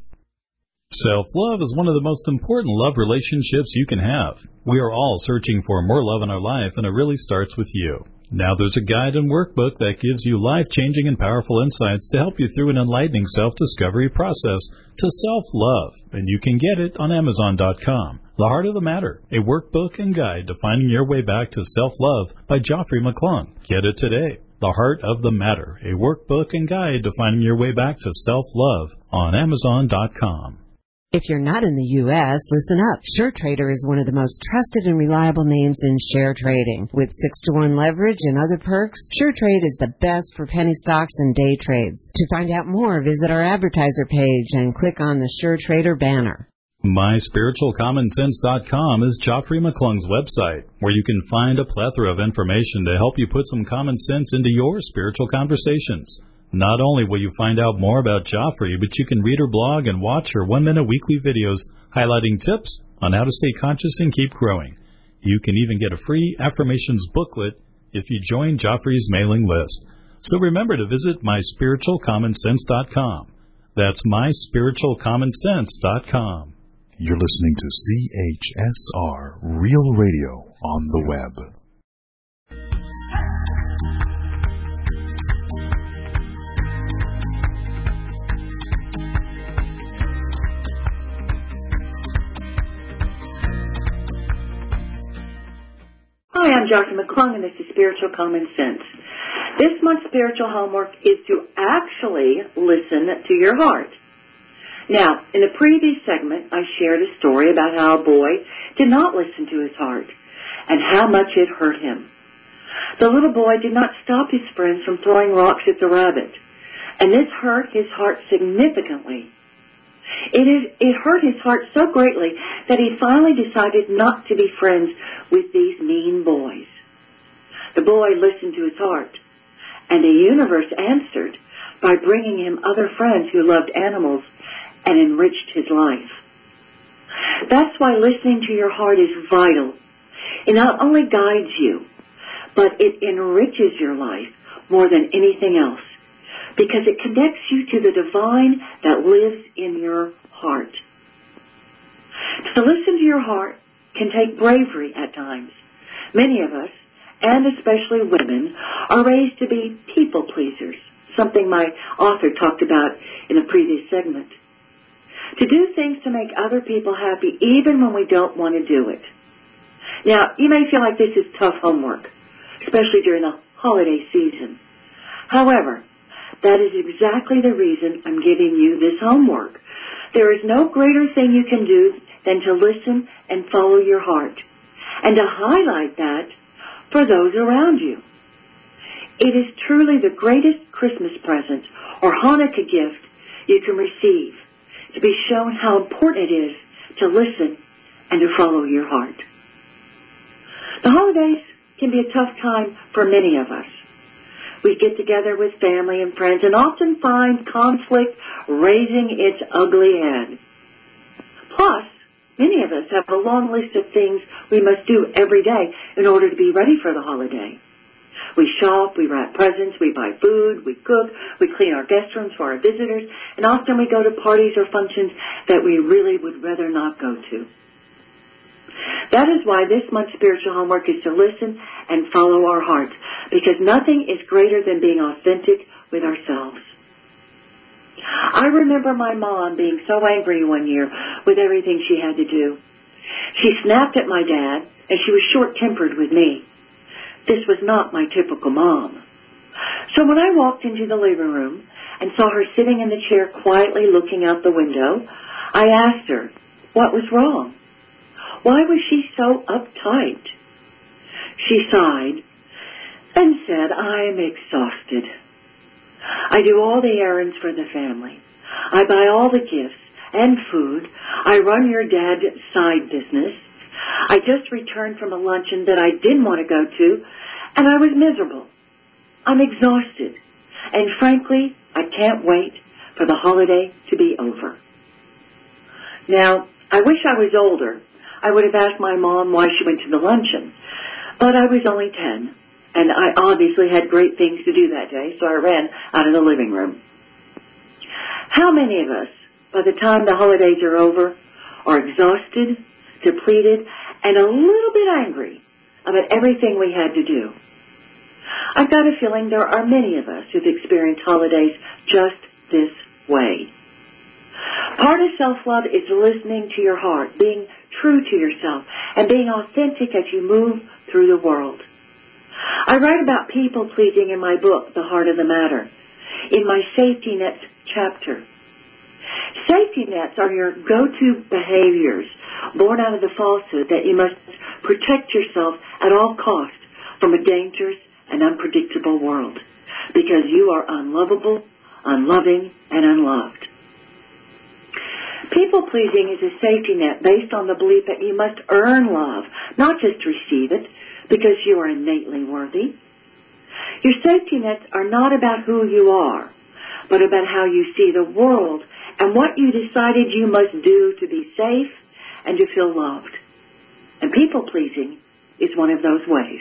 Self-love is one of the most important love relationships you can have. We are all searching for more love in our life, and it really starts with you. Now there's a guide and workbook that gives you life-changing and powerful insights to help you through an enlightening self-discovery process to self-love, and you can get it on Amazon dot com. The Heart of the Matter, a workbook and guide to finding your way back to self-love by Joffrey McClung. Get it today. The Heart of the Matter, a workbook and guide to finding your way back to self-love on Amazon dot com. If you're not in the U S, listen up. SureTrader is one of the most trusted and reliable names in share trading. With six to one leverage and other perks, SureTrade is the best for penny stocks and day trades. To find out more, visit our advertiser page and click on the SureTrader banner. my spiritual common sense dot com is Joffrey McClung's website, where you can find a plethora of information to help you put some common sense into your spiritual conversations. Not only will you find out more about Joffrey, but you can read her blog and watch her one-minute weekly videos highlighting tips on how to stay conscious and keep growing. You can even get a free affirmations booklet if you join Joffrey's mailing list. So remember to visit my spiritual common sense dot com. That's my spiritual common sense dot com. You're listening to C H S R Real Radio on the web. Hi, I'm Doctor McClung, and this is Spiritual Common Sense. This month's spiritual homework is to actually listen to your heart. Now, in the previous segment, I shared a story about how a boy did not listen to his heart and how much it hurt him. The little boy did not stop his friends from throwing rocks at the rabbit, and this hurt his heart significantly. It, is, it hurt his heart so greatly that he finally decided not to be friends with these mean boys. The boy listened to his heart, and the universe answered by bringing him other friends who loved animals and enriched his life. That's why listening to your heart is vital. It not only guides you, but it enriches your life more than anything else, because it connects you to the divine that lives in your heart. To listen to your heart can take bravery at times. Many of us, and especially women, are raised to be people pleasers, something my author talked about in a previous segment. To do things to make other people happy even when we don't want to do it. Now, you may feel like this is tough homework, especially during the holiday season. However, that is exactly the reason I'm giving you this homework. There is no greater thing you can do than to listen and follow your heart, and to highlight that for those around you. It is truly the greatest Christmas present or Hanukkah gift you can receive, to be shown how important it is to listen and to follow your heart. The holidays can be a tough time for many of us. We get together with family and friends and often find conflict raising its ugly head. Plus, many of us have a long list of things we must do every day in order to be ready for the holiday. We shop, we wrap presents, we buy food, we cook, we clean our guest rooms for our visitors, and often we go to parties or functions that we really would rather not go to. That is why this month's spiritual homework is to listen and follow our hearts, because nothing is greater than being authentic with ourselves. I remember my mom being so angry one year with everything she had to do. She snapped at my dad, and she was short-tempered with me. This was not my typical mom. So when I walked into the living room and saw her sitting in the chair quietly looking out the window, I asked her what was wrong. Why was she so uptight? She sighed and said, "I'm exhausted. I do all the errands for the family. I buy all the gifts and food. I run your dad's side business. I just returned from a luncheon that I didn't want to go to, and I was miserable. I'm exhausted, and frankly, I can't wait for the holiday to be over." Now, I wish I was older. I would have asked my mom why she went to the luncheon, but I was only ten, and I obviously had great things to do that day, so I ran out of the living room. How many of us, by the time the holidays are over, are exhausted, depleted, and a little bit angry about everything we had to do? I've got a feeling there are many of us who've experienced holidays just this way. Part of self-love is listening to your heart, being true to yourself, and being authentic as you move through the world. I write about people-pleasing in my book, The Heart of the Matter, in my Safety Nets chapter. Safety nets are your go-to behaviors born out of the falsehood that you must protect yourself at all costs from a dangerous and unpredictable world, because you are unlovable, unloving, and unloved. People-pleasing is a safety net based on the belief that you must earn love, not just receive it, because you are innately worthy. Your safety nets are not about who you are, but about how you see the world and what you decided you must do to be safe and to feel loved. And people-pleasing is one of those ways.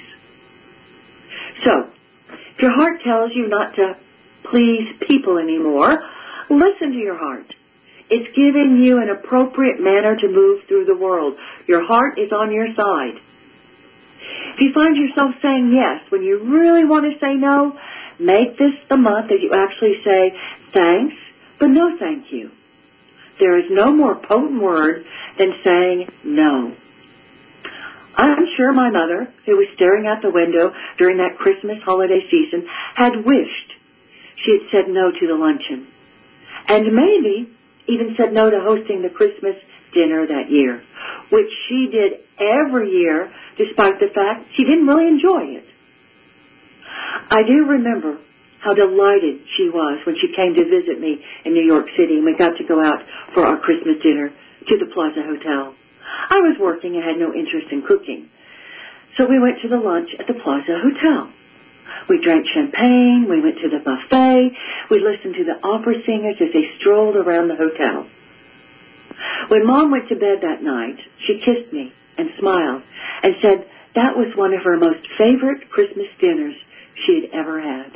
So, if your heart tells you not to please people anymore, listen to your heart. It's giving you an appropriate manner to move through the world. Your heart is on your side. If you find yourself saying yes when you really want to say no, make this the month that you actually say thanks, but no thank you. There is no more potent word than saying no. I I'm sure my mother, who was staring out the window during that Christmas holiday season, had wished she had said no to the luncheon, and maybe even said no to hosting the Christmas dinner that year, which she did every year despite the fact she didn't really enjoy it. I do remember how delighted she was when she came to visit me in New York City and we got to go out for our Christmas dinner to the Plaza Hotel. I was working and had no interest in cooking, so we went to the lunch at the Plaza Hotel. We drank champagne, we went to the buffet, we listened to the opera singers as they strolled around the hotel. When Mom went to bed that night, she kissed me and smiled and said that was one of her most favorite Christmas dinners she had ever had.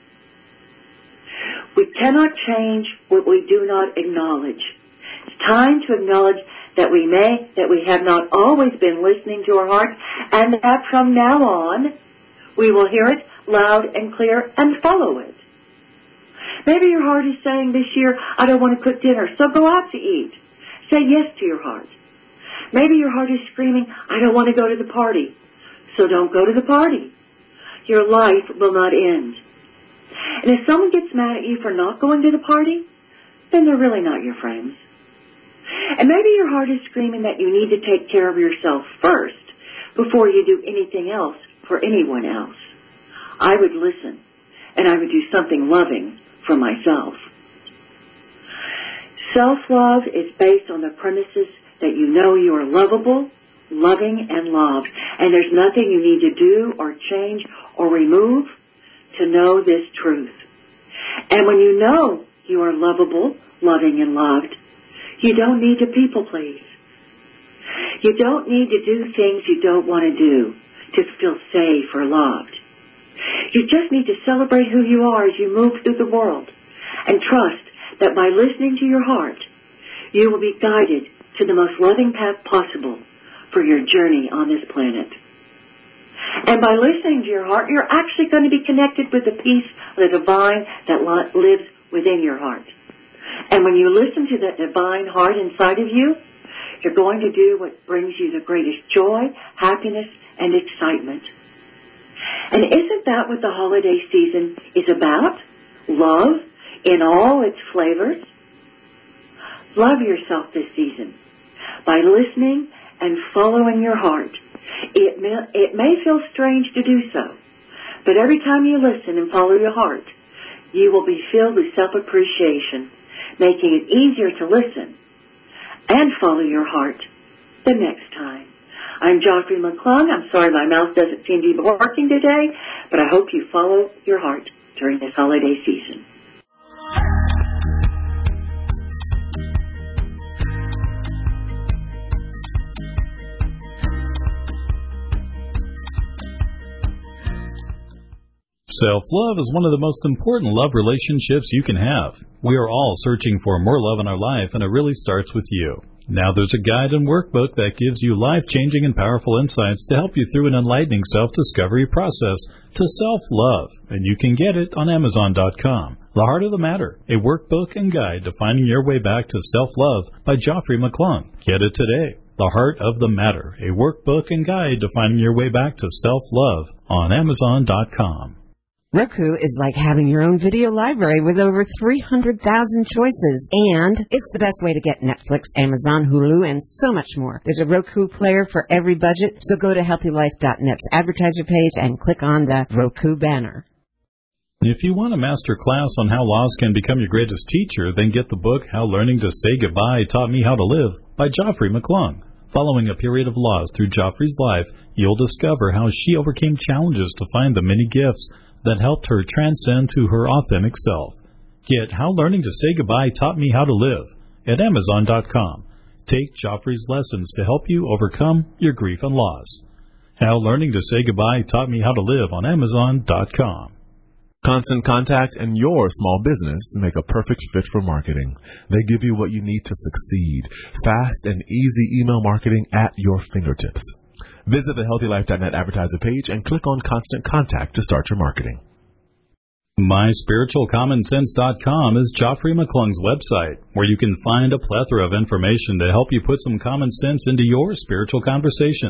We cannot change what we do not acknowledge. It's time to acknowledge that we may, that we have not always been listening to our heart, and that from now on, we will hear it loud and clear and follow it. Maybe your heart is saying this year, I don't want to cook dinner, so go out to eat. Say yes to your heart. Maybe your heart is screaming, I don't want to go to the party, so don't go to the party. Your life will not end. And if someone gets mad at you for not going to the party, then they're really not your friends. And maybe your heart is screaming that you need to take care of yourself first before you do anything else for anyone else. I would listen, and I would do something loving for myself. Self-love is based on the premises that you know you are lovable, loving, and loved, and there's nothing you need to do or change or remove to know this truth. And when you know you are lovable, loving, and loved, you don't need to people please. You don't need to do things you don't want to do to feel safe or loved. You just need to celebrate who you are as you move through the world and trust that by listening to your heart, you will be guided to the most loving path possible for your journey on this planet. And by listening to your heart, you're actually going to be connected with the peace of the divine that lives within your heart. And when you listen to that divine heart inside of you, you're going to do what brings you the greatest joy, happiness, and excitement. And isn't that what the holiday season is about? Love in all its flavors. Love yourself this season by listening and following your heart. It may, it may feel strange to do so, but every time you listen and follow your heart, you will be filled with self-appreciation, making it easier to listen and follow your heart the next time. I'm Joffrey McClung. I'm sorry my mouth doesn't seem to be working today, but I hope you follow your heart during this holiday season. Self-love is one of the most important love relationships you can have. We are all searching for more love in our life, and it really starts with you. Now there's a guide and workbook that gives you life-changing and powerful insights to help you through an enlightening self-discovery process to self-love, and you can get it on Amazon dot com. The Heart of the Matter, a workbook and guide to finding your way back to self-love by Joffrey McClung. Get it today. The Heart of the Matter, a workbook and guide to finding your way back to self-love on Amazon dot com. Roku is like having your own video library with over three hundred thousand choices, and it's the best way to get Netflix, Amazon, Hulu, and so much more. There's a Roku player for every budget, so go to healthy life dot net's advertiser page and click on the Roku banner. If you want a master class on how loss can become your greatest teacher, then get the book How Learning to Say Goodbye Taught Me How to Live by Joffrey McClung. Following a period of loss through Joffrey's life, you'll discover how she overcame challenges to find the many gifts that helped her transcend to her authentic self. Get How Learning to Say Goodbye Taught Me How to Live at Amazon dot com. Take Joffrey's lessons to help you overcome your grief and loss. How Learning to Say Goodbye Taught Me How to Live on Amazon dot com. Constant Contact and your small business make a perfect fit for marketing. They give you what you need to succeed. Fast and easy email marketing at your fingertips. Visit the healthy life dot net advertiser page and click on Constant Contact to start your marketing. my spiritual common sense dot com is Joffrey McClung's website, where you can find a plethora of information to help you put some common sense into your spiritual conversations.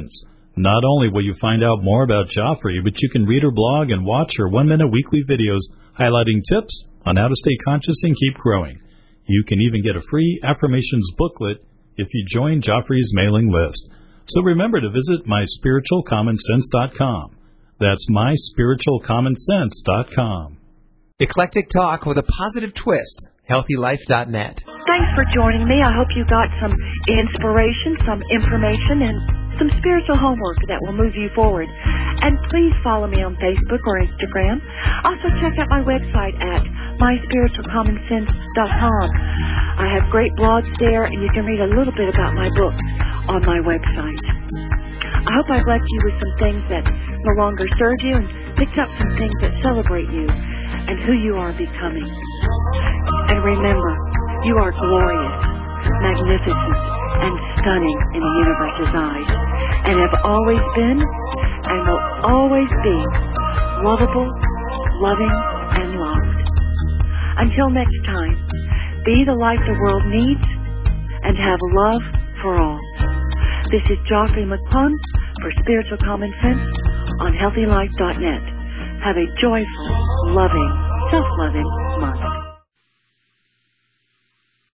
Not only will you find out more about Joffrey, but you can read her blog and watch her one-minute weekly videos highlighting tips on how to stay conscious and keep growing. You can even get a free affirmations booklet if you join Joffrey's mailing list. So remember to visit my spiritual common sense dot com. That's my spiritual common sense dot com. Eclectic talk with a positive twist. healthy life dot net. Thanks for joining me. I hope you got some inspiration, some information, and some spiritual homework that will move you forward. And please follow me on Facebook or Instagram. Also check out my website at my spiritual common sense dot com. I have great blogs there, and you can read a little bit about my books on my website. I hope I've left you with some things that no longer serve you and picked up some things that celebrate you and who you are becoming. And remember, you are glorious, magnificent, and stunning in the universe's eyes, and have always been and will always be lovable, loving, and loved. Until next time, be the life the world needs and have love for all. This is Joffrey McClung for Spiritual Common Sense on healthy life dot net. Have a joyful, loving, self-loving month.